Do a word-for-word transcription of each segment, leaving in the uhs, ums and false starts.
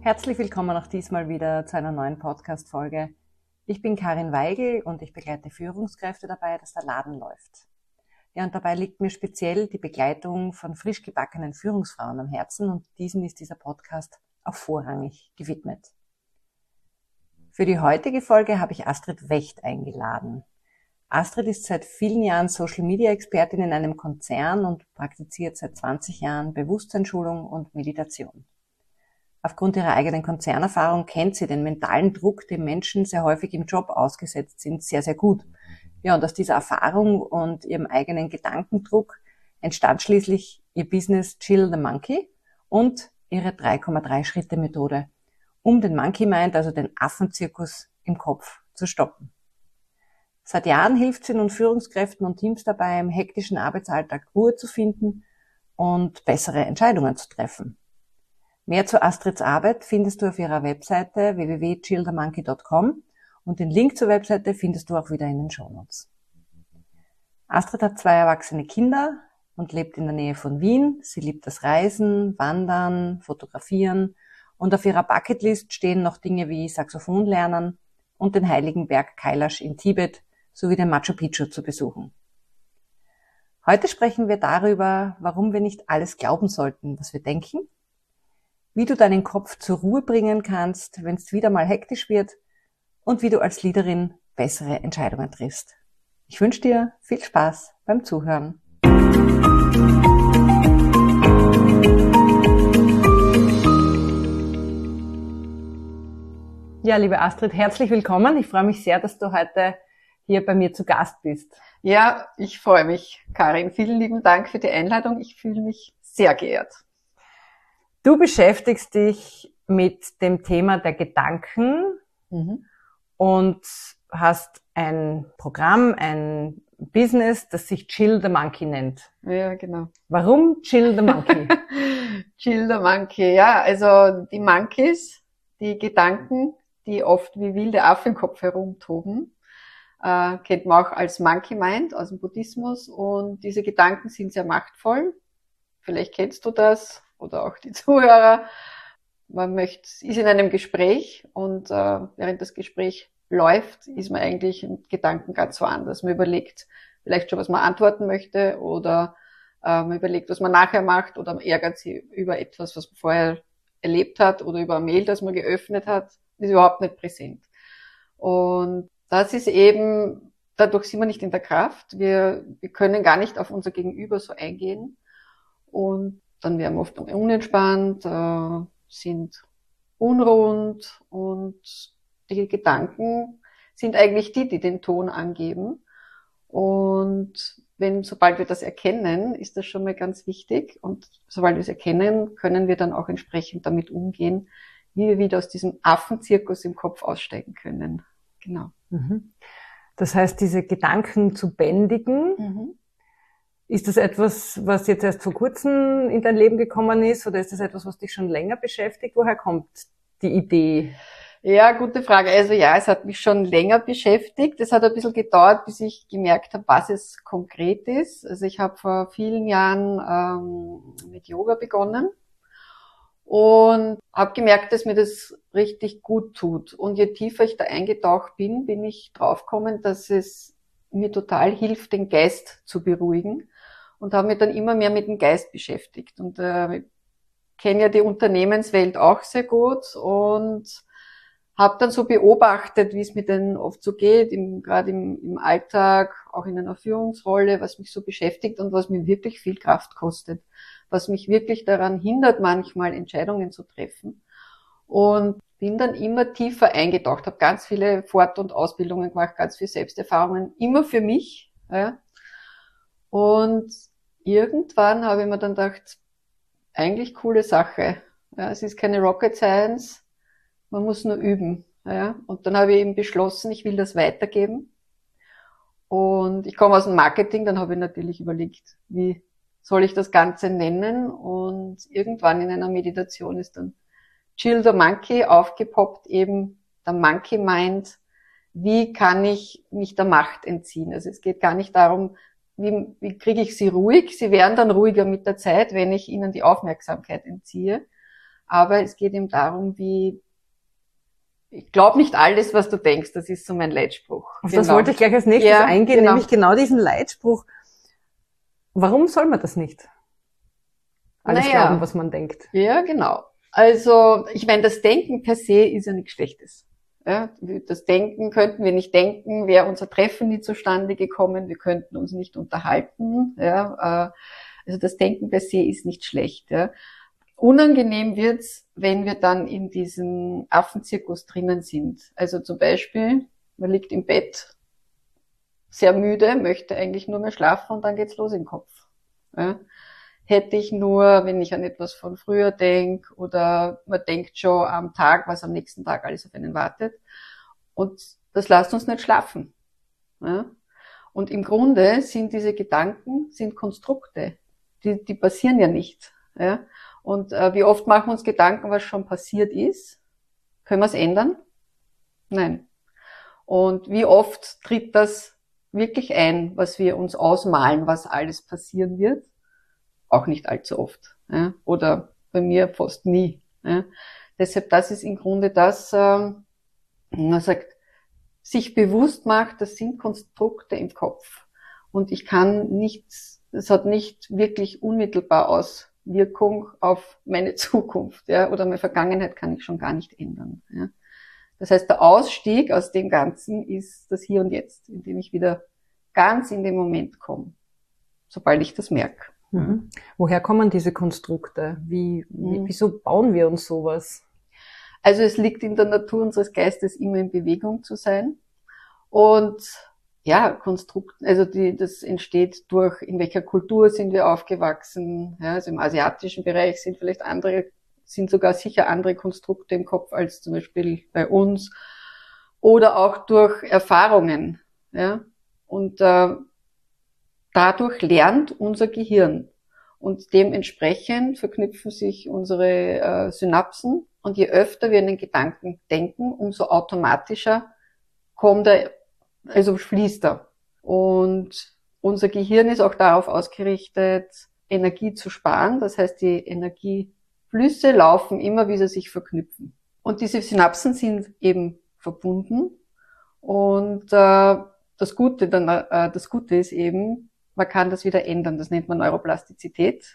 Herzlich willkommen auch diesmal wieder zu einer neuen Podcast-Folge. Ich bin Karin Weigel und ich begleite Führungskräfte dabei, dass der Laden läuft. Ja, und dabei liegt mir speziell die Begleitung von frisch gebackenen Führungsfrauen am Herzen und diesen ist dieser Podcast auch vorrangig gewidmet. Für die heutige Folge habe ich Astrid Wecht eingeladen. Astrid ist seit vielen Jahren Social-Media-Expertin in einem Konzern und praktiziert seit zwanzig Jahren Bewusstseinsschulung und Meditation. Aufgrund ihrer eigenen Konzernerfahrung kennt sie den mentalen Druck, dem Menschen sehr häufig im Job ausgesetzt sind, sehr, sehr gut. Ja, und aus dieser Erfahrung und ihrem eigenen Gedankendruck entstand schließlich ihr Business Chill the Monkey und ihre drei Komma drei Schritte Methode, um den Monkey Mind, also den Affenzirkus im Kopf, zu stoppen. Seit Jahren hilft sie nun Führungskräften und Teams dabei, im hektischen Arbeitsalltag Ruhe zu finden und bessere Entscheidungen zu treffen. Mehr zu Astrids Arbeit findest du auf ihrer Webseite w w w punkt chill the monkey punkt com und den Link zur Webseite findest du auch wieder in den Shownotes. Astrid hat zwei erwachsene Kinder und lebt in der Nähe von Wien. Sie liebt das Reisen, Wandern, Fotografieren und auf ihrer Bucketlist stehen noch Dinge wie Saxophon lernen und den heiligen Berg Kailash in Tibet sowie den Machu Picchu zu besuchen. Heute sprechen wir darüber, warum wir nicht alles glauben sollten, was wir denken, wie du deinen Kopf zur Ruhe bringen kannst, wenn es wieder mal hektisch wird und wie du als Leaderin bessere Entscheidungen triffst. Ich wünsche dir viel Spaß beim Zuhören. Ja, liebe Astrid, herzlich willkommen. Ich freue mich sehr, dass du heute hier bei mir zu Gast bist. Ja, ich freue mich, Karin. Vielen lieben Dank für die Einladung. Ich fühle mich sehr geehrt. Du beschäftigst dich mit dem Thema der Gedanken mhm. und hast ein Programm, ein Business, das sich Chill the Monkey nennt. Ja, genau. Warum Chill the Monkey? Chill the Monkey, ja, also die Monkeys, die Gedanken, die oft wie wilde Affen im Kopf herumtoben, äh, kennt man auch als Monkey Mind aus dem Buddhismus und diese Gedanken sind sehr machtvoll. Vielleicht kennst du das. Oder auch die Zuhörer. Man möchte, ist in einem Gespräch und äh, während das Gespräch läuft, ist man eigentlich in Gedanken ganz woanders. Man überlegt vielleicht schon, was man antworten möchte oder äh, man überlegt, was man nachher macht oder man ärgert sich über etwas, was man vorher erlebt hat oder über ein Mail, das man geöffnet hat, ist überhaupt nicht präsent. Und das ist eben, dadurch sind wir nicht in der Kraft. Wir, wir können gar nicht auf unser Gegenüber so eingehen und dann werden wir oft unentspannt, äh, sind unrund und die Gedanken sind eigentlich die, die den Ton angeben. Und wenn, sobald wir das erkennen, ist das schon mal ganz wichtig. Und sobald wir es erkennen, können wir dann auch entsprechend damit umgehen, wie wir wieder aus diesem Affenzirkus im Kopf aussteigen können. Genau. Mhm. Das heißt, diese Gedanken zu bändigen, mhm. Ist das etwas, was jetzt erst vor kurzem in dein Leben gekommen ist oder ist das etwas, was dich schon länger beschäftigt? Woher kommt die Idee? Ja, gute Frage. Also ja, es hat mich schon länger beschäftigt. Es hat ein bisschen gedauert, bis ich gemerkt habe, was es konkret ist. Also ich habe vor vielen Jahren ähm, mit Yoga begonnen und habe gemerkt, dass mir das richtig gut tut. Und je tiefer ich da eingetaucht bin, bin ich draufgekommen, dass es mir total hilft, den Geist zu beruhigen. Und habe mich dann immer mehr mit dem Geist beschäftigt. Und äh, ich kenne ja die Unternehmenswelt auch sehr gut und habe dann so beobachtet, wie es mir denn oft so geht, im, gerade im, im Alltag, auch in einer Führungsrolle, was mich so beschäftigt und was mir wirklich viel Kraft kostet, was mich wirklich daran hindert, manchmal Entscheidungen zu treffen. Und bin dann immer tiefer eingetaucht, habe ganz viele Fort- und Ausbildungen gemacht, ganz viele Selbsterfahrungen, immer für mich. Ja. Und irgendwann habe ich mir dann gedacht, eigentlich coole Sache. Ja, es ist keine Rocket Science, man muss nur üben. Ja. Und dann habe ich eben beschlossen, ich will das weitergeben. Und ich komme aus dem Marketing, dann habe ich natürlich überlegt, wie soll ich das Ganze nennen? Und irgendwann in einer Meditation ist dann Chill the Monkey aufgepoppt, eben der Monkey Mind. Wie kann ich mich der Macht entziehen? Also es geht gar nicht darum, wie, wie kriege ich sie ruhig? Sie werden dann ruhiger mit der Zeit, wenn ich ihnen die Aufmerksamkeit entziehe. aber es geht eben darum, wie, ich glaube nicht alles, was du denkst, das ist so mein Leitspruch. Auf genau. Das wollte ich gleich als nächstes ja, eingehen, genau. nämlich genau diesen Leitspruch. Warum soll man das nicht? Alles naja, glauben, was man denkt. Ja, genau. Also, ich meine, das Denken per se ist ja nichts Schlechtes. Ja, das Denken könnten wir nicht denken, wäre unser Treffen nie zustande gekommen, wir könnten uns nicht unterhalten. Ja, also das Denken per se ist nicht schlecht. Ja. Unangenehm wird's, wenn wir dann in diesem Affenzirkus drinnen sind. Also zum Beispiel, man liegt im Bett, sehr müde, möchte eigentlich nur mehr schlafen und dann geht's los im Kopf. Ja. Hätte ich nur, wenn ich an etwas von früher denke oder man denkt schon am Tag, was am nächsten Tag alles auf einen wartet. Und das lässt uns nicht schlafen. Ja? Und im Grunde sind diese Gedanken, sind Konstrukte. Die, die passieren ja nicht. Ja? Und äh, wie oft machen wir uns Gedanken, was schon passiert ist? Können wir es ändern? Nein. Und wie oft tritt das wirklich ein, was wir uns ausmalen, was alles passieren wird? Auch nicht allzu oft. Ja? Oder bei mir fast nie. Ja? Deshalb, das ist im Grunde das, äh, man sagt, sich bewusst macht, das sind Konstrukte im Kopf. Und ich kann nichts, das hat nicht wirklich unmittelbar Auswirkung auf meine Zukunft. Ja? Oder meine Vergangenheit kann ich schon gar nicht ändern. Ja? Das heißt, der Ausstieg aus dem Ganzen ist das Hier und Jetzt, indem ich wieder ganz in den Moment komme, sobald ich das merke. Mhm. Woher kommen diese Konstrukte? Wie, wie, Mhm. wieso bauen wir uns sowas? Also es liegt in der Natur unseres Geistes, immer in Bewegung zu sein. Und ja, Konstrukt, also die, das entsteht durch, in welcher Kultur sind wir aufgewachsen. Ja, also im asiatischen Bereich sind vielleicht andere, sind sogar sicher andere Konstrukte im Kopf als zum Beispiel bei uns. Oder auch durch Erfahrungen. Ja, und äh, dadurch lernt unser Gehirn und dementsprechend verknüpfen sich unsere äh, Synapsen und je öfter wir einen Gedanken denken, umso automatischer kommt er, also fließt er. Und unser Gehirn ist auch darauf ausgerichtet, Energie zu sparen. Das heißt, die Energieflüsse laufen immer, wie sie sich verknüpfen. Und diese Synapsen sind eben verbunden. Und äh, das Gute, dann, äh, das Gute ist eben, man kann das wieder ändern. Das nennt man Neuroplastizität.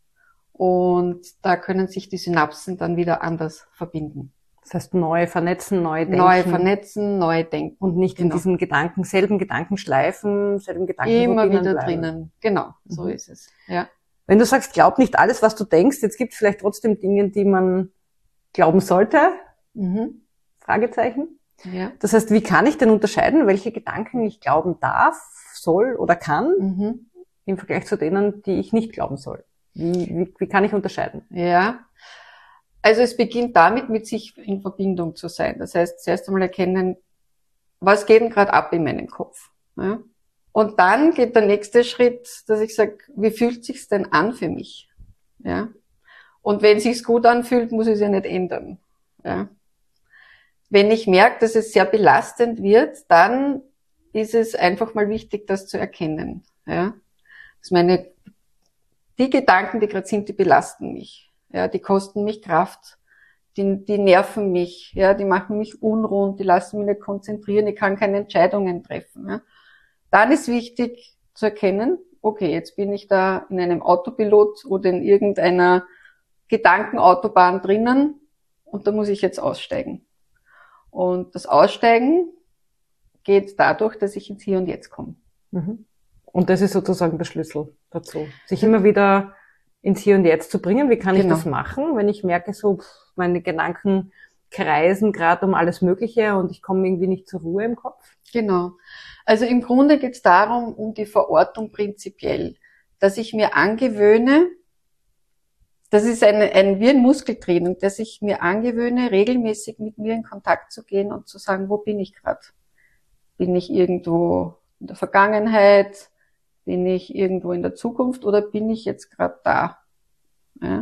Und da können sich die Synapsen dann wieder anders verbinden. Das heißt, neu vernetzen, neu denken. Neu vernetzen, neu denken. Und nicht genau. in diesen Gedanken, selben Gedankenschleifen, selben Gedanken Immer wieder bleiben. drinnen. Genau, so Mhm. ist es. Ja. Wenn du sagst, glaub nicht alles, was du denkst, jetzt gibt es vielleicht trotzdem Dinge, die man glauben sollte? Mhm. Fragezeichen. Ja. Das heißt, wie kann ich denn unterscheiden, welche Gedanken ich glauben darf, soll oder kann, Mhm. im Vergleich zu denen, die ich nicht glauben soll? Wie, wie, wie kann ich unterscheiden? Ja. Also es beginnt damit, mit sich in Verbindung zu sein. Das heißt, zuerst einmal erkennen, was geht denn gerade ab in meinem Kopf? Ja? Und dann geht der nächste Schritt, dass ich sage, wie fühlt sich's denn an für mich? Ja. Und wenn sich's gut anfühlt, muss ich es ja nicht ändern. Ja. Wenn ich merke, dass es sehr belastend wird, dann ist es einfach mal wichtig, das zu erkennen. Ja. Das meine, die Gedanken, die gerade sind, die belasten mich. Ja, die kosten mich Kraft, die, die nerven mich, ja, die machen mich unrund, die lassen mich nicht konzentrieren, ich kann keine Entscheidungen treffen. Ja. Dann ist wichtig zu erkennen, okay, jetzt bin ich da in einem Autopilot oder in irgendeiner Gedankenautobahn drinnen und da muss ich jetzt aussteigen. Und das Aussteigen geht dadurch, dass ich ins Hier und Jetzt komme. Mhm. Und das ist sozusagen der Schlüssel dazu. Sich immer wieder ins Hier und Jetzt zu bringen. Wie kann ich Genau. das machen, wenn ich merke, so pff, meine Gedanken kreisen gerade um alles Mögliche und ich komme irgendwie nicht zur Ruhe im Kopf? Genau. Also im Grunde geht es darum, um die Verortung prinzipiell, dass ich mir angewöhne, das ist eine, ein, wie ein Muskeltraining, dass ich mir angewöhne, regelmäßig mit mir in Kontakt zu gehen und zu sagen, wo bin ich gerade? Bin ich irgendwo in der Vergangenheit? Bin ich irgendwo in der Zukunft oder bin ich jetzt gerade da? Ja.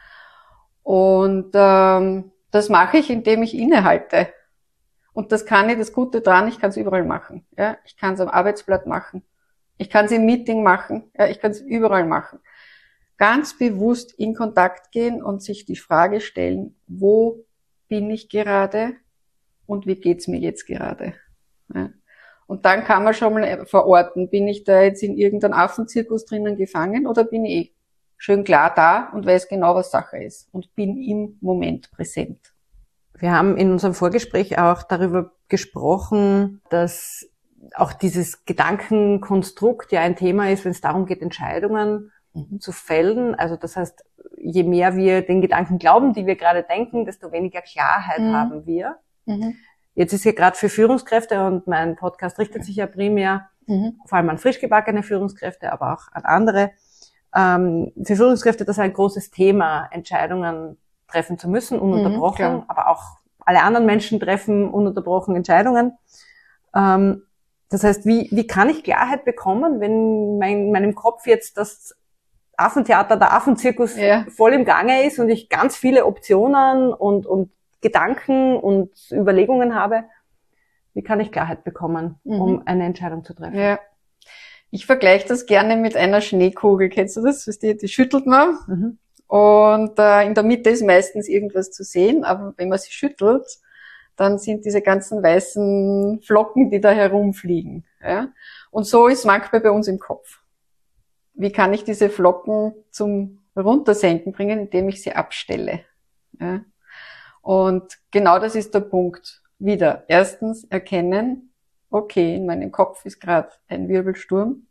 Und ähm, das mache ich, indem ich innehalte. Und das kann ich, das Gute dran, ich kann es überall machen. Ja. Ich kann es am Arbeitsblatt machen. Ich kann es im Meeting machen. Ja. Ich kann es überall machen. ganz bewusst in Kontakt gehen und sich die Frage stellen, wo bin ich gerade und wie geht's mir jetzt gerade? Ja. Und dann kann man schon mal verorten, bin ich da jetzt in irgendeinem Affenzirkus drinnen gefangen oder bin ich schön klar da und weiß genau, was Sache ist und bin im Moment präsent. Wir haben in unserem Vorgespräch auch darüber gesprochen, dass auch dieses Gedankenkonstrukt ja ein Thema ist, wenn es darum geht, Entscheidungen mhm. zu fällen. Also das heißt, je mehr wir den Gedanken glauben, die wir gerade denken, desto weniger Klarheit mhm. haben wir. Mhm. Jetzt ist ja gerade für Führungskräfte, und mein Podcast richtet sich ja primär mhm. vor allem an frisch gebackene Führungskräfte, aber auch an andere. Ähm, für Führungskräfte das ist ein großes Thema, Entscheidungen treffen zu müssen, ununterbrochen, mhm, aber auch alle anderen Menschen treffen ununterbrochen Entscheidungen. Ähm, das heißt, wie, wie kann ich Klarheit bekommen, wenn mein, meinem Kopf jetzt das Affentheater, der Affenzirkus ja. voll im Gange ist und ich ganz viele Optionen und, und Gedanken und Überlegungen habe? Wie kann ich Klarheit bekommen, mhm. um eine Entscheidung zu treffen? Ja. Ich vergleiche das gerne mit einer Schneekugel. Kennst du das? Die, die schüttelt man. Mhm. Und äh, in der Mitte ist meistens irgendwas zu sehen. Aber wenn man sie schüttelt, dann sind diese ganzen weißen Flocken, die da herumfliegen. Ja? Und so ist manchmal bei uns im Kopf. Wie kann ich diese Flocken zum Runtersenken bringen, indem ich sie abstelle? Ja? Und genau das ist der Punkt. Wieder. Erstens erkennen, okay, in meinem Kopf ist gerade ein Wirbelsturm.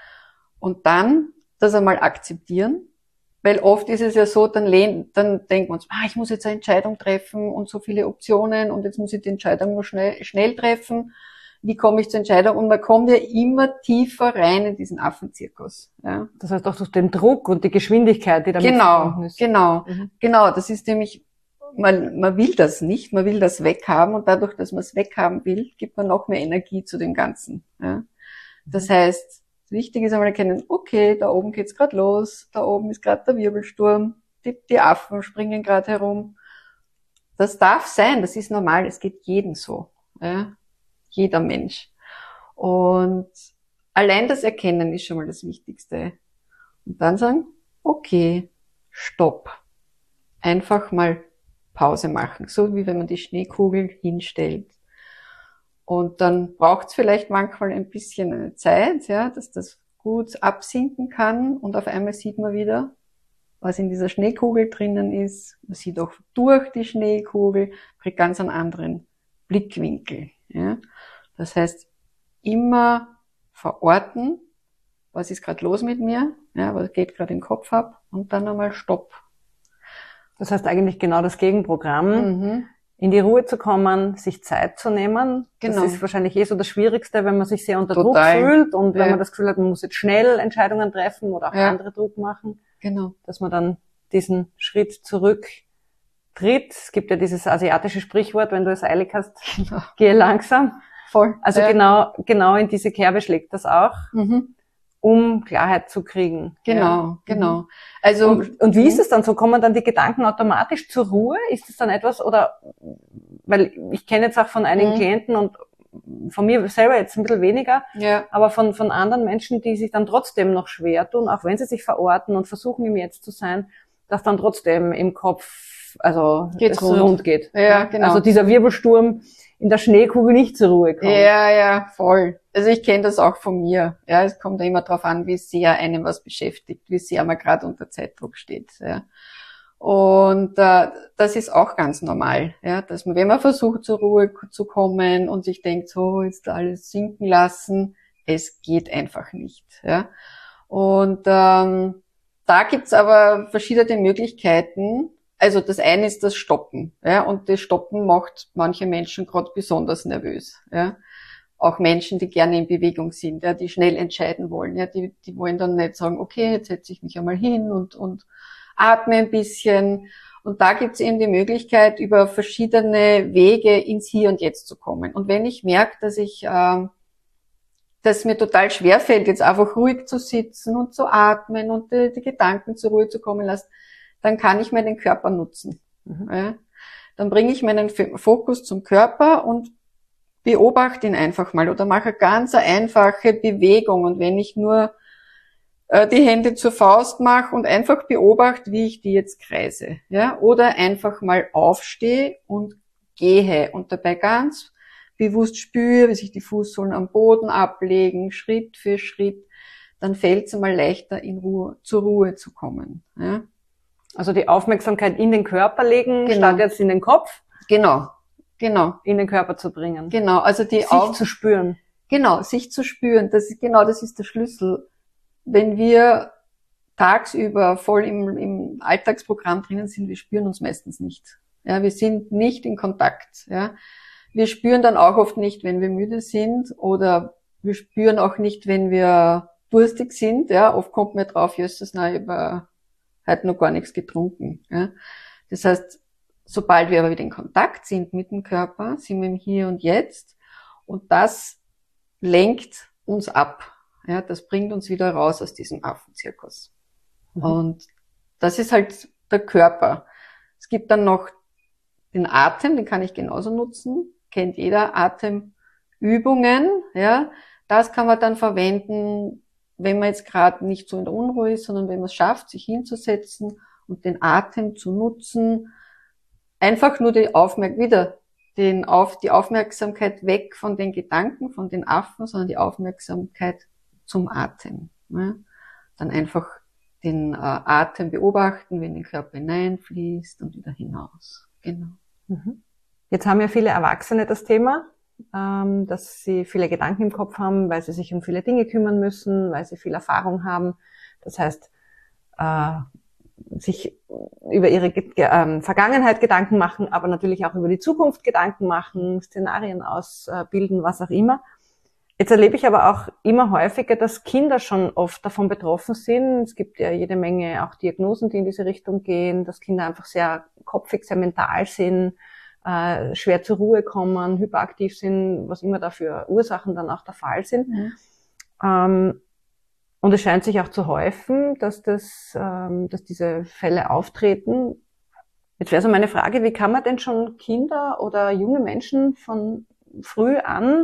Und dann das einmal akzeptieren, weil oft ist es ja so, dann, lehn, dann denken wir uns, ah, ich muss jetzt eine Entscheidung treffen und so viele Optionen und jetzt muss ich die Entscheidung nur schnell, schnell treffen. Wie komme ich zur Entscheidung? Und man kommt ja immer tiefer rein in diesen Affenzirkus. Ja. Das heißt auch durch den Druck und die Geschwindigkeit, die damit genau, verbunden ist. Genau, mhm. genau. Das ist nämlich, man, man will das nicht, man will das weghaben und dadurch, dass man es weghaben will, gibt man noch mehr Energie zu dem Ganzen. Ja. Das heißt, wichtig ist einmal erkennen, okay, da oben geht's gerade los, da oben ist gerade der Wirbelsturm, die, die Affen springen gerade herum. Das darf sein, das ist normal, es geht jedem so. Ja. Jeder Mensch. Und allein das Erkennen ist schon mal das Wichtigste. Und dann sagen, okay, stopp. Einfach mal Pause machen, so wie wenn man die Schneekugel hinstellt. Und dann braucht es vielleicht manchmal ein bisschen Zeit, ja, dass das gut absinken kann. Und auf einmal sieht man wieder, was in dieser Schneekugel drinnen ist. Man sieht auch durch die Schneekugel, kriegt ganz einen anderen Blickwinkel. Ja. Das heißt, immer verorten, was ist gerade los mit mir, ja, was geht gerade im Kopf ab, und dann einmal Stopp. Das heißt eigentlich genau das Gegenprogramm, mhm. in die Ruhe zu kommen, sich Zeit zu nehmen. Genau. Das ist wahrscheinlich eh so das Schwierigste, wenn man sich sehr unter Total. Druck fühlt und ja. wenn man das Gefühl hat, man muss jetzt schnell Entscheidungen treffen oder auch ja. andere Druck machen. Genau. Dass man dann diesen Schritt zurück tritt. Es gibt ja dieses asiatische Sprichwort, wenn du es eilig hast, genau. gehe langsam. Voll. Also ja. genau, genau in diese Kerbe schlägt das auch, mhm. um Klarheit zu kriegen. Genau, ja. genau. Also und, und wie ist es dann so? Kommen dann die Gedanken automatisch zur Ruhe? Ist es dann etwas, oder, weil ich kenne jetzt auch von einigen mhm. Klienten und von mir selber jetzt ein bisschen weniger, ja. aber von, von anderen Menschen, die sich dann trotzdem noch schwer tun, auch wenn sie sich verorten und versuchen im Jetzt zu sein, dass dann trotzdem im Kopf, also Geht's es rund. rund geht. Ja, genau. Also dieser Wirbelsturm in der Schneekugel nicht zur Ruhe kommt. Ja, ja, voll. Also ich kenne das auch von mir. Ja, es kommt ja immer darauf an, wie sehr einem was beschäftigt, wie sehr man gerade unter Zeitdruck steht. Ja. Und äh, das ist auch ganz normal, ja, dass man, wenn man versucht, zur Ruhe zu kommen und sich denkt, so jetzt alles sinken lassen, es geht einfach nicht. Ja. Und ähm, da gibt's aber verschiedene Möglichkeiten. Also das eine ist das Stoppen, ja, und das Stoppen macht manche Menschen gerade besonders nervös, ja. Auch Menschen, die gerne in Bewegung sind, ja, die schnell entscheiden wollen, ja, die, die wollen dann nicht sagen, okay, jetzt setze ich mich einmal hin und und atme ein bisschen. Und da gibt's eben die Möglichkeit, über verschiedene Wege ins Hier und Jetzt zu kommen. Und wenn ich merke, dass ich, äh, dass mir total schwerfällt, jetzt einfach ruhig zu sitzen und zu atmen und die, die Gedanken zur Ruhe zu kommen lassen, dann kann ich meinen Körper nutzen. Mhm. Ja. Dann bringe ich meinen Fokus zum Körper und beobachte ihn einfach mal oder mache ganz eine einfache Bewegung. Und wenn ich nur äh, die Hände zur Faust mache und einfach beobachte, wie ich die jetzt kreise. Ja? Oder einfach mal aufstehe und gehe und dabei ganz bewusst spüre, wie sich die Fußsohlen am Boden ablegen, Schritt für Schritt. Dann fällt es mal leichter, in Ruhe, zur Ruhe zu kommen. Ja? Also die Aufmerksamkeit in den Körper legen, Genau. statt jetzt in den Kopf. Genau, genau. In den Körper zu bringen. Genau, also die sich Auf- zu spüren. Genau, sich zu spüren. Das ist, genau, das ist der Schlüssel. Wenn wir tagsüber voll im, im Alltagsprogramm drinnen sind, wir spüren uns meistens nicht. Ja, wir sind nicht in Kontakt. Ja, wir spüren dann auch oft nicht, wenn wir müde sind, oder wir spüren auch nicht, wenn wir durstig sind. Ja, oft kommt mir drauf, jösses, na, ich habe heute noch gar nichts getrunken. Ja, das heißt, sobald wir aber wieder in Kontakt sind mit dem Körper, sind wir im Hier und Jetzt, und das lenkt uns ab. Ja, das bringt uns wieder raus aus diesem Affenzirkus. Mhm. Und das ist halt der Körper. Es gibt dann noch den Atem, den kann ich genauso nutzen. Kennt jeder, Atemübungen. Ja, das kann man dann verwenden, wenn man jetzt gerade nicht so in der Unruhe ist, sondern wenn man es schafft, sich hinzusetzen und den Atem zu nutzen. Einfach nur die Aufmerk- wieder den auf, die Aufmerksamkeit weg von den Gedanken, von den Affen, sondern die Aufmerksamkeit zum Atem. Ja. Dann einfach den äh, Atem beobachten, wenn der Körper hineinfließt und wieder hinaus. Genau. Mhm. Jetzt haben ja viele Erwachsene das Thema, ähm, dass sie viele Gedanken im Kopf haben, weil sie sich um viele Dinge kümmern müssen, weil sie viel Erfahrung haben. Das heißt, äh, sich über ihre äh, Vergangenheit Gedanken machen, aber natürlich auch über die Zukunft Gedanken machen, Szenarien ausbilden, was auch immer. Jetzt erlebe ich aber auch immer häufiger, dass Kinder schon oft davon betroffen sind. Es gibt ja jede Menge auch Diagnosen, die in diese Richtung gehen, dass Kinder einfach sehr kopfig, sehr mental sind, äh, schwer zur Ruhe kommen, hyperaktiv sind, was immer da für Ursachen dann auch der Fall sind. Mhm. Ähm, und es scheint sich auch zu häufen, dass das, ähm, dass diese Fälle auftreten. Jetzt wäre so meine Frage, wie kann man denn schon Kinder oder junge Menschen von früh an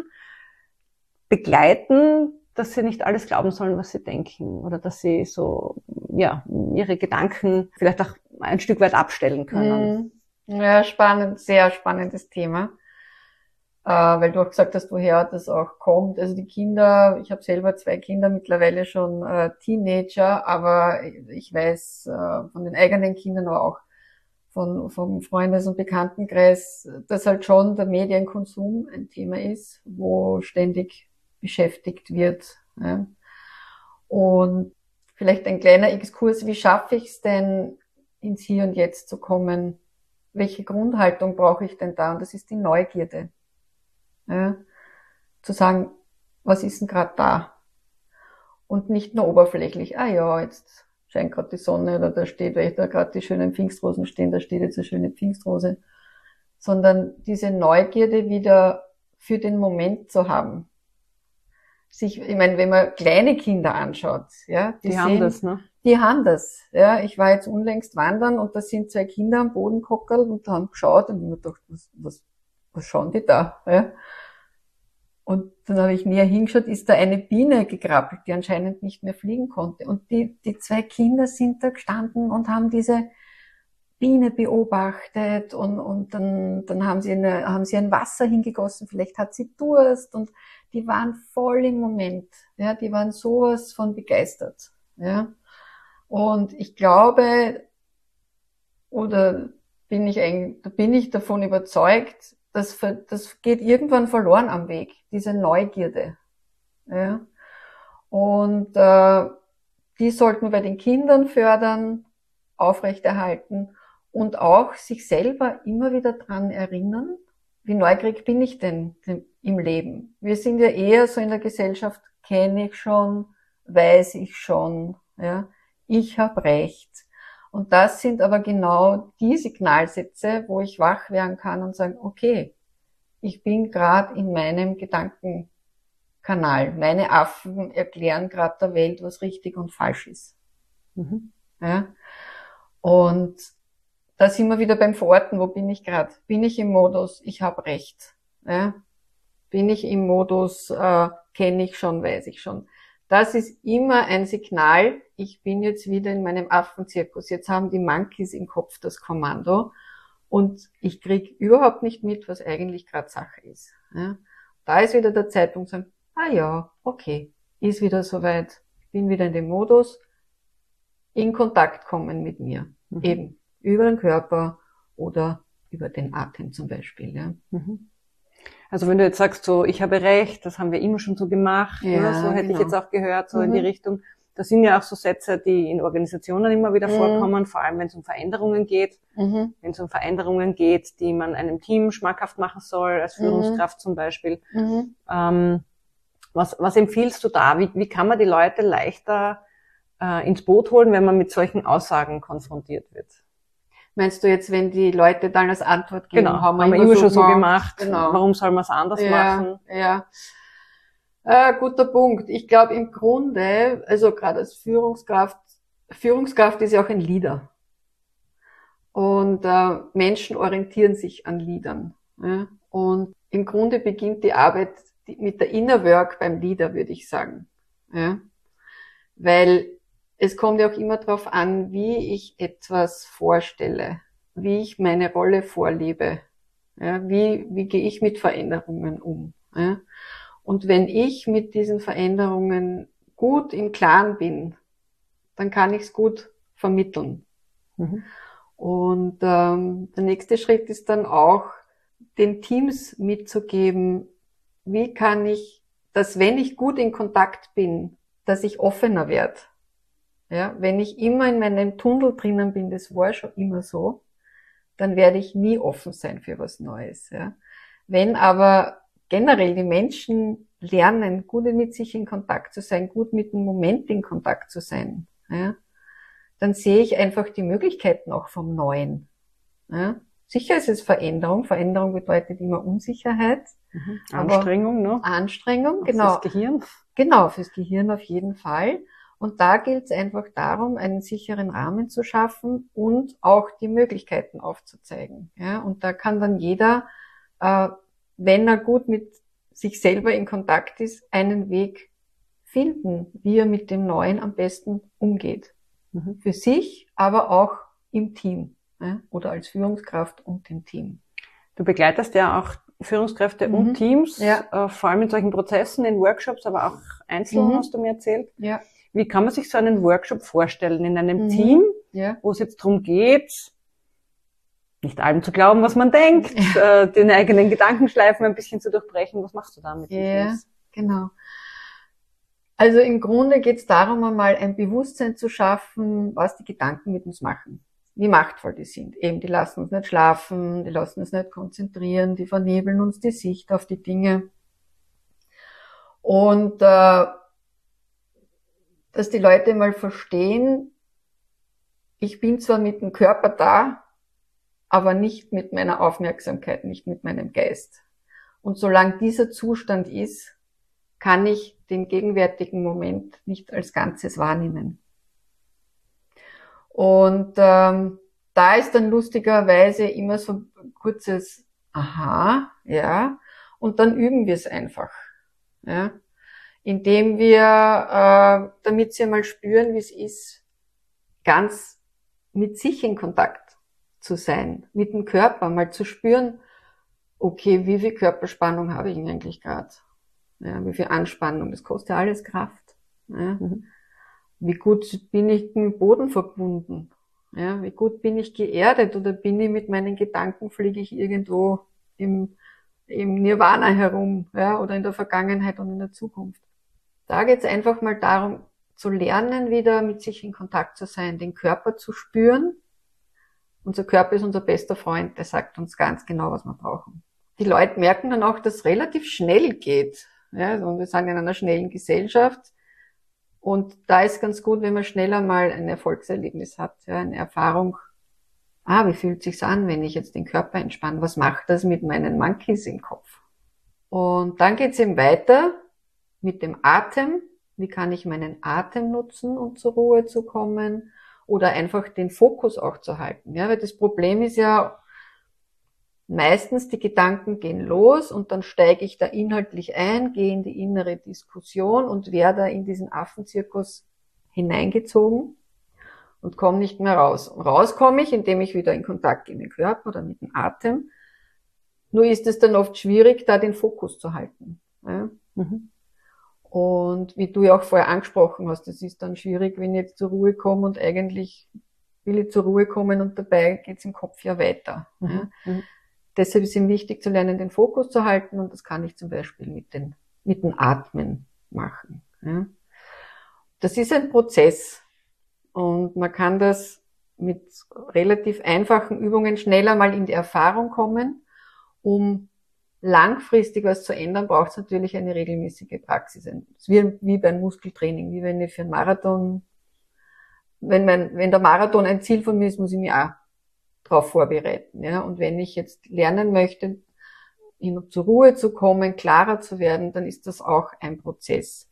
begleiten, dass sie nicht alles glauben sollen, was sie denken, oder dass sie so, ja, ihre Gedanken vielleicht auch ein Stück weit abstellen können. Ja, spannend, sehr spannendes Thema, äh, weil du auch gesagt hast, woher das auch kommt. Also die Kinder, ich habe selber zwei Kinder, mittlerweile schon äh, Teenager, aber ich weiß äh, von den eigenen Kindern, aber auch von vom Freundes- und Bekanntenkreis, dass halt schon der Medienkonsum ein Thema ist, wo ständig beschäftigt wird. Ja. Und vielleicht ein kleiner Exkurs, wie schaffe ich es denn, ins Hier und Jetzt zu kommen? Welche Grundhaltung brauche ich denn da? Und das ist die Neugierde. Ja. Zu sagen, was ist denn gerade da? Und nicht nur oberflächlich, ah ja, jetzt scheint gerade die Sonne, oder da steht, weil da gerade die schönen Pfingstrosen stehen, da steht jetzt eine schöne Pfingstrose. Sondern diese Neugierde wieder für den Moment zu haben. Sich, ich meine, wenn man kleine Kinder anschaut, ja, die, die haben sehen, das, ne? Die haben das, ja. Ich war jetzt unlängst wandern und da sind zwei Kinder am Boden gekockelt und haben geschaut und ich mir gedacht, was, was, was schauen die da, ja? Und dann habe ich näher hingeschaut, ist da eine Biene gekrabbelt, die anscheinend nicht mehr fliegen konnte. Und die, die zwei Kinder sind da gestanden und haben diese Biene beobachtet, und, und dann, dann haben sie eine, haben sie ein Wasser hingegossen, vielleicht hat sie Durst, und die waren voll im Moment, ja, die waren sowas von begeistert, ja. Und ich glaube, oder bin ich eigentlich, da bin ich davon überzeugt, dass das geht irgendwann verloren am Weg, diese Neugierde, ja. Und äh, die sollten wir bei den Kindern fördern, aufrechterhalten und auch sich selber immer wieder dran erinnern, wie neugierig bin ich denn im Leben? Wir sind ja eher so in der Gesellschaft, kenne ich schon, weiß ich schon, ja, ich habe recht. Und das sind aber genau die Signalsätze, wo ich wach werden kann und sagen, okay, ich bin gerade in meinem Gedankenkanal. Meine Affen erklären gerade der Welt, was richtig und falsch ist. Mhm. Ja. Und da sind wir wieder beim Verorten, wo bin ich gerade? Bin ich im Modus, ich habe recht? Ja? Bin ich im Modus, äh, kenne ich schon, weiß ich schon? Das ist immer ein Signal, ich bin jetzt wieder in meinem Affenzirkus. Jetzt haben die Monkeys im Kopf das Kommando und ich krieg überhaupt nicht mit, was eigentlich gerade Sache ist. Ja. Da ist wieder der Zeitpunkt zu sagen, ah ja, okay, ist wieder soweit, bin wieder in dem Modus, in Kontakt kommen mit mir. Mhm. Eben über den Körper oder über den Atem zum Beispiel. Ja. Mhm. Also wenn du jetzt sagst, so, ich habe recht, das haben wir immer schon so gemacht, ja, ne? So hätte genau. ich jetzt auch gehört, so mhm. in die Richtung. Das sind ja auch so Sätze, die in Organisationen immer wieder mhm. vorkommen, vor allem wenn es um Veränderungen geht. Mhm. Wenn es um Veränderungen geht, die man einem Team schmackhaft machen soll, als Führungskraft mhm. zum Beispiel. Mhm. Ähm, was, was empfiehlst du da? Wie, wie kann man die Leute leichter äh, ins Boot holen, wenn man mit solchen Aussagen konfrontiert wird? Meinst du jetzt, wenn die Leute dann als Antwort geben, genau, haben wir, haben wir immer, immer schon so gemacht, genau. Warum soll man es anders ja, machen? Ja, äh, guter Punkt. Ich glaube im Grunde, also gerade als Führungskraft, Führungskraft ist ja auch ein Leader. Und äh, Menschen orientieren sich an Leadern. Ja? Und im Grunde beginnt die Arbeit mit der Inner Work beim Leader, würde ich sagen. Ja? Weil es kommt ja auch immer darauf an, wie ich etwas vorstelle, wie ich meine Rolle vorlebe, ja, wie, wie gehe ich mit Veränderungen um. Ja. Und wenn ich mit diesen Veränderungen gut im Klaren bin, dann kann ich es gut vermitteln. Mhm. Und ähm, der nächste Schritt ist dann auch, den Teams mitzugeben, wie kann ich, dass wenn ich gut in Kontakt bin, dass ich offener werde. Ja, wenn ich immer in meinem Tunnel drinnen bin, das war schon immer so, dann werde ich nie offen sein für was Neues. Ja. Wenn aber generell die Menschen lernen, gut mit sich in Kontakt zu sein, gut mit dem Moment in Kontakt zu sein, ja, dann sehe ich einfach die Möglichkeiten auch vom Neuen. Ja. Sicher ist es Veränderung. Veränderung bedeutet immer Unsicherheit. Mhm. Anstrengung, ne? Anstrengung, genau. Fürs Gehirn. Genau, fürs Gehirn auf jeden Fall. Und da gilt es einfach darum, einen sicheren Rahmen zu schaffen und auch die Möglichkeiten aufzuzeigen. Ja, und da kann dann jeder, äh, wenn er gut mit sich selber in Kontakt ist, einen Weg finden, wie er mit dem Neuen am besten umgeht. Mhm. Für sich, aber auch im Team, ja, oder als Führungskraft und im Team. Du begleitest ja auch Führungskräfte mhm. und Teams, ja. äh, vor allem in solchen Prozessen, in Workshops, aber auch einzeln, mhm. hast du mir erzählt. Ja. Wie kann man sich so einen Workshop vorstellen in einem mhm. Team, ja. wo es jetzt darum geht, nicht allem zu glauben, was man denkt, ja. äh, den eigenen Gedankenschleifen ein bisschen zu durchbrechen? Was machst du da mit den Ja, Teams? genau. Also im Grunde geht es darum, einmal ein Bewusstsein zu schaffen, was die Gedanken mit uns machen, wie machtvoll die sind. Eben, die lassen uns nicht schlafen, die lassen uns nicht konzentrieren, die vernebeln uns die Sicht auf die Dinge. Und äh, dass die Leute mal verstehen, ich bin zwar mit dem Körper da, aber nicht mit meiner Aufmerksamkeit, nicht mit meinem Geist. Und solange dieser Zustand ist, kann ich den gegenwärtigen Moment nicht als Ganzes wahrnehmen. Und ähm, da ist dann lustigerweise immer so ein kurzes Aha, ja, und dann üben wir es einfach, ja. Indem wir, äh, damit sie mal spüren, wie es ist, ganz mit sich in Kontakt zu sein, mit dem Körper, mal zu spüren, okay, wie viel Körperspannung habe ich eigentlich gerade? Ja, wie viel Anspannung, das kostet ja alles Kraft. Ja. Mhm. Wie gut bin ich mit dem Boden verbunden? Ja, wie gut bin ich geerdet oder bin ich mit meinen Gedanken, fliege ich irgendwo im, im Nirvana herum, ja, oder in der Vergangenheit und in der Zukunft? Da geht es einfach mal darum, zu lernen, wieder mit sich in Kontakt zu sein, den Körper zu spüren. Unser Körper ist unser bester Freund, der sagt uns ganz genau, was wir brauchen. Die Leute merken dann auch, dass es relativ schnell geht. Ja, also wir sind in einer schnellen Gesellschaft. Und da ist ganz gut, wenn man schneller mal ein Erfolgserlebnis hat, ja, eine Erfahrung. Ah, wie fühlt sich's an, wenn ich jetzt den Körper entspanne? Was macht das mit meinen Monkeys im Kopf? Und dann geht's eben weiter mit dem Atem. Wie kann ich meinen Atem nutzen, um zur Ruhe zu kommen? Oder einfach den Fokus auch zu halten. Ja, weil das Problem ist ja, meistens die Gedanken gehen los und dann steige ich da inhaltlich ein, gehe in die innere Diskussion und werde in diesen Affenzirkus hineingezogen und komme nicht mehr raus. Und raus komme ich, indem ich wieder in Kontakt gehe mit dem Körper oder mit dem Atem. Nur ist es dann oft schwierig, da den Fokus zu halten. Ja? Mhm. Und wie du ja auch vorher angesprochen hast, es ist dann schwierig, wenn ich jetzt zur Ruhe komme und eigentlich will ich zur Ruhe kommen und dabei geht es im Kopf ja weiter. Mhm. Ja? Mhm. Deshalb ist es wichtig zu lernen, den Fokus zu halten und das kann ich zum Beispiel mit, den, mit dem Atmen machen. Ja? Das ist ein Prozess und man kann das mit relativ einfachen Übungen schneller mal in die Erfahrung kommen. Um langfristig was zu ändern, braucht es natürlich eine regelmäßige Praxis. Es ist wie, wie beim Muskeltraining, wie wenn ich für einen Marathon, wenn mein, wenn der Marathon ein Ziel von mir ist, muss ich mich auch darauf vorbereiten. Ja? Und wenn ich jetzt lernen möchte, zur Ruhe zu kommen, klarer zu werden, dann ist das auch ein Prozess.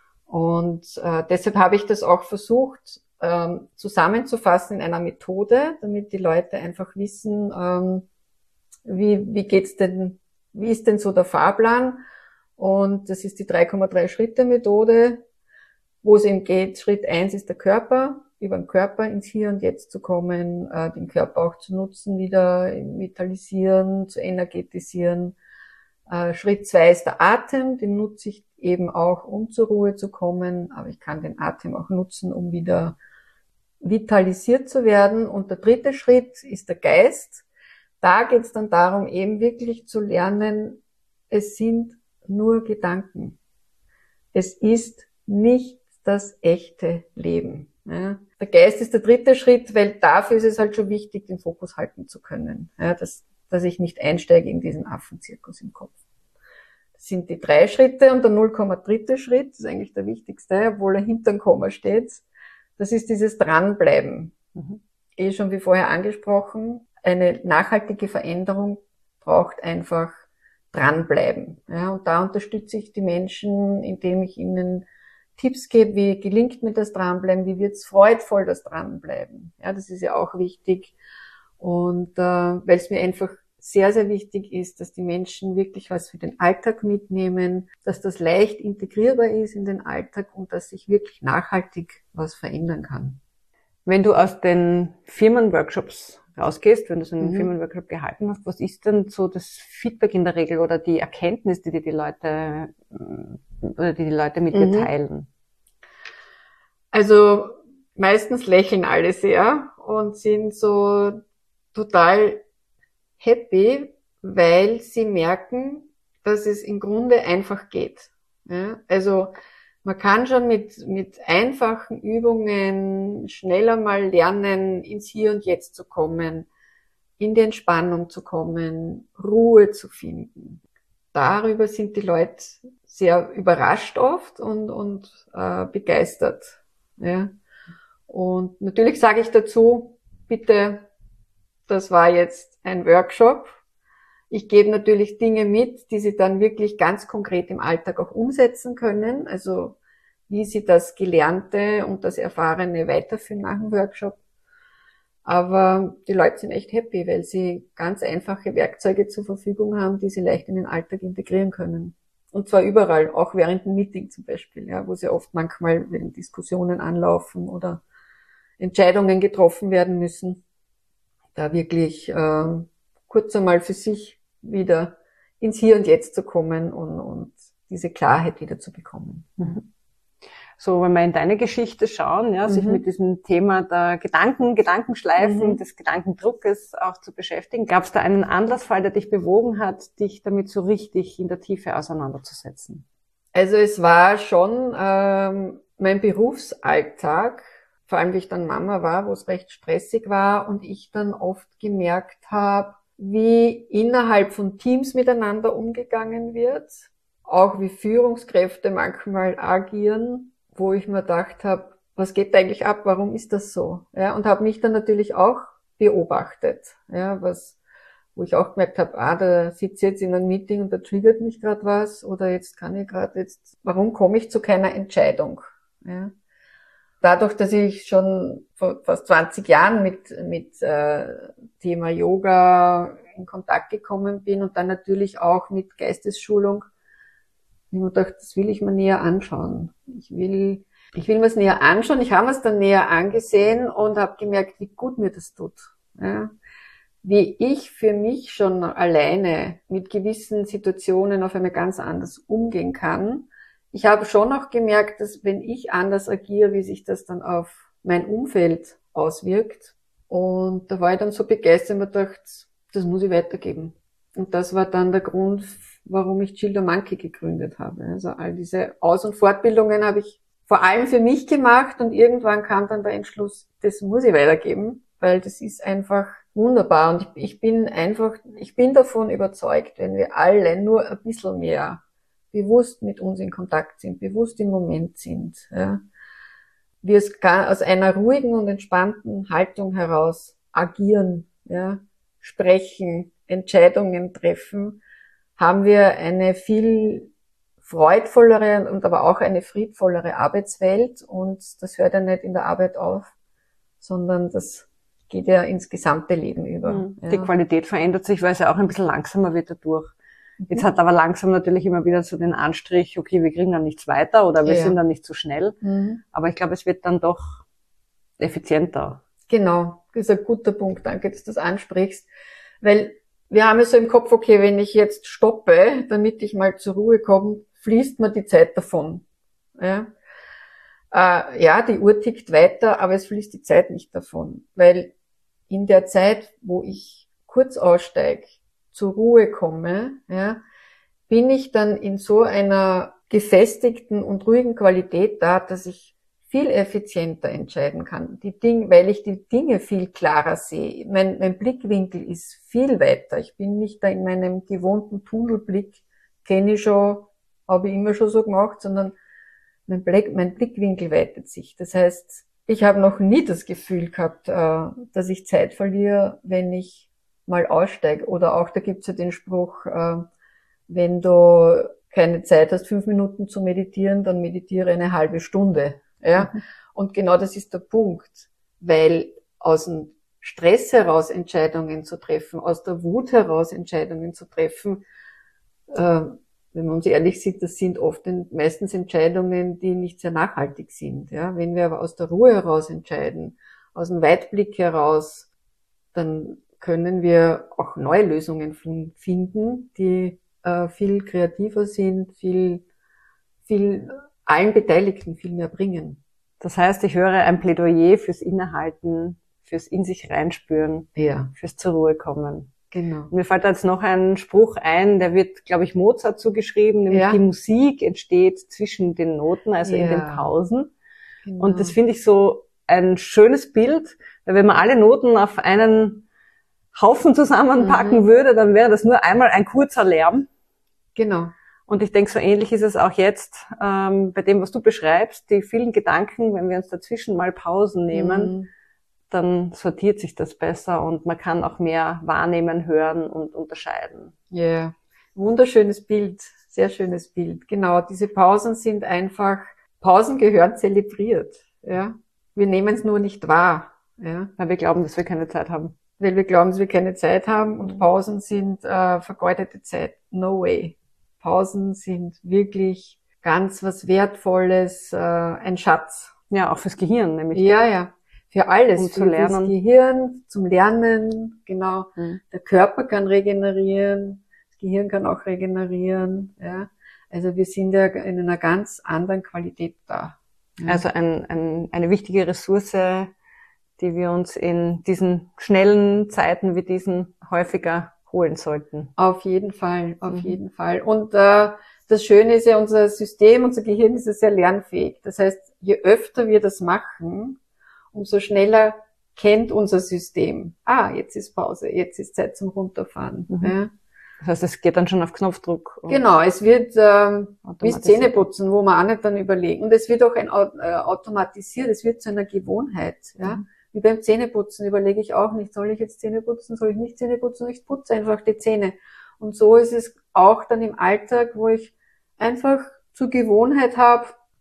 Und äh, deshalb habe ich das auch versucht, ähm, zusammenzufassen in einer Methode, damit die Leute einfach wissen, ähm, wie, wie geht's denn, wie ist denn so der Fahrplan? Und das ist die drei Komma drei Schritte Methode, wo es eben geht, Schritt eins ist der Körper, über den Körper ins Hier und Jetzt zu kommen, äh, den Körper auch zu nutzen, wieder vitalisieren, zu energetisieren. Äh, Schritt zwei ist der Atem, den nutze ich eben auch, um zur Ruhe zu kommen, aber ich kann den Atem auch nutzen, um wieder vitalisiert zu werden. Und der dritte Schritt ist der Geist. Da geht es dann darum, eben wirklich zu lernen, es sind nur Gedanken. Es ist nicht das echte Leben. Ja. Der Geist ist der dritte Schritt, weil dafür ist es halt schon wichtig, den Fokus halten zu können. Ja, dass, dass ich nicht einsteige in diesen Affenzirkus im Kopf. Das sind die drei Schritte und der null Komma dritte Schritt, das ist eigentlich der wichtigste, obwohl er hinter dem Komma steht. Das ist dieses Dranbleiben. Mhm. Eh schon wie vorher angesprochen, eine nachhaltige Veränderung braucht einfach dranbleiben. Ja, und da unterstütze ich die Menschen, indem ich ihnen Tipps gebe, wie gelingt mir das Dranbleiben, wie wird's freudvoll das Dranbleiben. Ja, das ist ja auch wichtig. Und äh, weil es mir einfach sehr, sehr wichtig ist, dass die Menschen wirklich was für den Alltag mitnehmen, dass das leicht integrierbar ist in den Alltag und dass sich wirklich nachhaltig was verändern kann. Wenn du aus den Firmenworkshops rausgehst, wenn du so einen Mhm. Firmenworkshop gehalten hast, was ist denn so das Feedback in der Regel oder die Erkenntnis, die dir die Leute, oder die die Leute mit dir Mhm. teilen? Also meistens lächeln alle sehr und sind so total happy, weil sie merken, dass es im Grunde einfach geht. Ja? Also man kann schon mit, mit einfachen Übungen schneller mal lernen, ins Hier und Jetzt zu kommen, in die Entspannung zu kommen, Ruhe zu finden. Darüber sind die Leute sehr überrascht oft und, und äh, begeistert. Ja. Und natürlich sage ich dazu, bitte, das war jetzt ein Workshop. Ich gebe natürlich Dinge mit, die Sie dann wirklich ganz konkret im Alltag auch umsetzen können. Also wie Sie das Gelernte und das Erfahrene weiterführen nach dem Workshop. Aber die Leute sind echt happy, weil sie ganz einfache Werkzeuge zur Verfügung haben, die sie leicht in den Alltag integrieren können. Und zwar überall, auch während dem Meeting zum Beispiel, ja, wo sie oft manchmal, wenn Diskussionen anlaufen oder Entscheidungen getroffen werden müssen, da wirklich äh, kurz einmal für sich wieder ins Hier und Jetzt zu kommen und, und diese Klarheit wieder zu bekommen. Mhm. So, wenn wir in deine Geschichte schauen, ja, mhm. sich mit diesem Thema der Gedanken, Gedankenschleifen, mhm. des Gedankendruckes auch zu beschäftigen, gab es da einen Anlassfall, der dich bewogen hat, dich damit so richtig in der Tiefe auseinanderzusetzen? Also es war schon ähm, mein Berufsalltag, vor allem wie ich dann Mama war, wo es recht stressig war und ich dann oft gemerkt habe, wie innerhalb von Teams miteinander umgegangen wird, auch wie Führungskräfte manchmal agieren, wo ich mir gedacht habe, was geht da eigentlich ab, warum ist das so? Ja, und habe mich dann natürlich auch beobachtet, ja, was, wo ich auch gemerkt habe, ah, da sitze ich jetzt in einem Meeting und da triggert mich gerade was oder jetzt kann ich gerade jetzt, warum komme ich zu keiner Entscheidung? Ja. dadurch, dass ich schon vor fast zwanzig Jahren mit, mit äh, Thema Yoga in Kontakt gekommen bin und dann natürlich auch mit Geistesschulung, ich habe mir gedacht, das will ich mir näher anschauen. Ich will, ich will mir es näher anschauen. Ich habe es dann näher angesehen und habe gemerkt, wie gut mir das tut. Ja. Wie ich für mich schon alleine mit gewissen Situationen auf einmal ganz anders umgehen kann. Ich habe schon auch gemerkt, dass wenn ich anders agiere, wie sich das dann auf mein Umfeld auswirkt. Und da war ich dann so begeistert und dachte, das muss ich weitergeben. Und das war dann der Grund, warum ich Chill the Monkey gegründet habe. Also all diese Aus- und Fortbildungen habe ich vor allem für mich gemacht und irgendwann kam dann der Entschluss, das muss ich weitergeben, weil das ist einfach wunderbar. Und ich, ich bin einfach, ich bin davon überzeugt, wenn wir alle nur ein bisschen mehr bewusst mit uns in Kontakt sind, bewusst im Moment sind, ja, wir es gar aus einer ruhigen und entspannten Haltung heraus agieren, ja, sprechen, Entscheidungen treffen, haben wir eine viel freudvollere und aber auch eine friedvollere Arbeitswelt. Und das hört ja nicht in der Arbeit auf, sondern das geht ja ins gesamte Leben über. Mhm. Ja. Die Qualität verändert sich, weil es ja auch ein bisschen langsamer wird dadurch. Jetzt hat aber langsam natürlich immer wieder so den Anstrich, okay, wir kriegen dann nichts weiter oder wir Ja. sind dann nicht so schnell. Mhm. Aber ich glaube, es wird dann doch effizienter. Genau, das ist ein guter Punkt, danke, dass du das ansprichst. Weil wir haben ja so im Kopf, okay, wenn ich jetzt stoppe, damit ich mal zur Ruhe komme, fließt mir die Zeit davon. Ja, äh, ja, die Uhr tickt weiter, aber es fließt die Zeit nicht davon. Weil in der Zeit, wo ich kurz aussteige, zur Ruhe komme, ja, bin ich dann in so einer gefestigten und ruhigen Qualität da, dass ich viel effizienter entscheiden kann, die Dinge, weil ich die Dinge viel klarer sehe. Mein, mein Blickwinkel ist viel weiter. Ich bin nicht da in meinem gewohnten Tunnelblick, kenne ich schon, habe ich immer schon so gemacht, sondern mein, Blick, mein Blickwinkel weitet sich. Das heißt, ich habe noch nie das Gefühl gehabt, äh, dass ich Zeit verliere, wenn ich mal aussteige. Oder auch, da gibt's ja den Spruch, äh, wenn du keine Zeit hast, fünf Minuten zu meditieren, dann meditiere eine halbe Stunde. Ja, mhm. Und genau das ist der Punkt, weil aus dem Stress heraus Entscheidungen zu treffen, aus der Wut heraus Entscheidungen zu treffen, äh, wenn wir uns ehrlich sind, das sind oft meistens Entscheidungen, die nicht sehr nachhaltig sind. Ja, wenn wir aber aus der Ruhe heraus entscheiden, aus dem Weitblick heraus, dann können wir auch neue Lösungen finden, die äh, viel kreativer sind, viel, viel allen Beteiligten viel mehr bringen. Das heißt, ich höre ein Plädoyer fürs Innehalten, fürs in sich reinspüren, ja. fürs zur Ruhe kommen. Genau. Und mir fällt da jetzt noch ein Spruch ein, der wird, glaube ich, Mozart zugeschrieben, nämlich ja. die Musik entsteht zwischen den Noten, also ja. in den Pausen. Genau. Und das finde ich so ein schönes Bild, weil wenn man alle Noten auf einen Haufen zusammenpacken mhm. würde, dann wäre das nur einmal ein kurzer Lärm. Genau. Und ich denke, so ähnlich ist es auch jetzt ähm, bei dem, was du beschreibst, die vielen Gedanken, wenn wir uns dazwischen mal Pausen nehmen, mhm. dann sortiert sich das besser und man kann auch mehr wahrnehmen, hören und unterscheiden. Ja, yeah. Wunderschönes Bild, sehr schönes Bild. Genau, diese Pausen sind einfach, Pausen gehören zelebriert. Ja, wir nehmen es nur nicht wahr. Ja, weil wir glauben, dass wir keine Zeit haben. Weil wir glauben, dass wir keine Zeit haben und Pausen sind äh, vergeudete Zeit. No way. Pausen sind wirklich ganz was Wertvolles, äh, ein Schatz. Ja, auch fürs Gehirn nämlich. Ja, ja, für alles. Um zu lernen. Fürs Gehirn, zum Lernen, genau. Mhm. Der Körper kann regenerieren, das Gehirn kann auch regenerieren. Ja, also wir sind ja in einer ganz anderen Qualität da. Ja. Also ein, ein, eine wichtige Ressource, die wir uns in diesen schnellen Zeiten wie diesen häufiger holen sollten. Auf jeden Fall, auf mhm. jeden Fall. Und äh, das Schöne ist ja, unser System, unser Gehirn ist ja sehr lernfähig. Das heißt, je öfter wir das machen, umso schneller kennt unser System. Ah, jetzt ist Pause, jetzt ist Zeit zum Runterfahren. Mhm. Ja. Das heißt, es geht dann schon auf Knopfdruck. Genau, es wird ähm, wie Zähneputzen, wo man auch nicht dann überlegen. Und es wird auch ein, äh, automatisiert, es wird zu einer Gewohnheit. Ja. Mhm. Wie beim Zähneputzen überlege ich auch nicht, soll ich jetzt Zähne putzen, soll ich nicht Zähne putzen, ich putze einfach die Zähne. Und so ist es auch dann im Alltag, wo ich einfach zur Gewohnheit habe,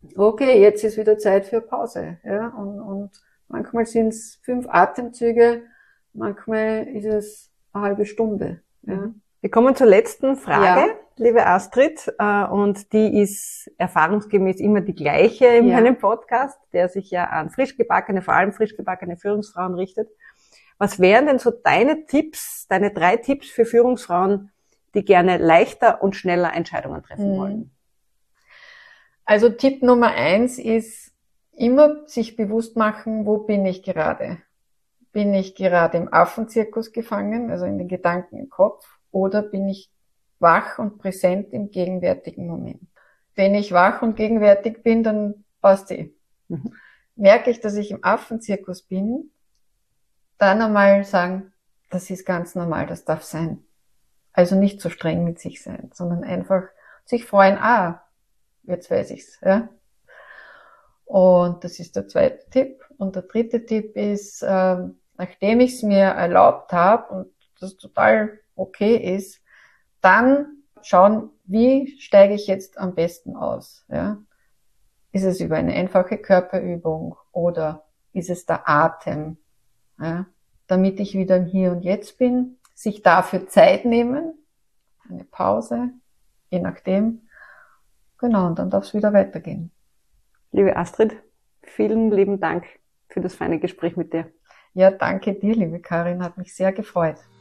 okay, jetzt ist wieder Zeit für Pause. Ja? Und, und manchmal sind es fünf Atemzüge, manchmal ist es eine halbe Stunde. Ja? Wir kommen zur letzten Frage, Ja. liebe Astrid, äh, und die ist erfahrungsgemäß immer die gleiche in Ja. meinem Podcast, der sich ja an frisch gebackene, vor allem frisch gebackene Führungsfrauen richtet. Was wären denn so deine Tipps, deine drei Tipps für Führungsfrauen, die gerne leichter und schneller Entscheidungen treffen Mhm. wollen? Also Tipp Nummer eins ist immer sich bewusst machen, wo bin ich gerade? Bin ich gerade im Affenzirkus gefangen, also in den Gedanken im Kopf, oder bin ich wach und präsent im gegenwärtigen Moment? Wenn ich wach und gegenwärtig bin, dann passt eh. Mhm. Merke ich, dass ich im Affenzirkus bin, dann einmal sagen, das ist ganz normal, das darf sein. Also nicht so streng mit sich sein, sondern einfach sich freuen, ah, jetzt weiß ich's, ja. Und das ist der zweite Tipp. Und der dritte Tipp ist, äh, nachdem ich es mir erlaubt habe und das total okay ist, dann schauen, wie steige ich jetzt am besten aus, ja. Ist es über eine einfache Körperübung oder ist es der Atem, ja, damit ich wieder im Hier und Jetzt bin, sich dafür Zeit nehmen, eine Pause, je nachdem. Genau, und dann darf es wieder weitergehen. Liebe Astrid, vielen lieben Dank für das feine Gespräch mit dir. Ja, danke dir, liebe Karin, hat mich sehr gefreut.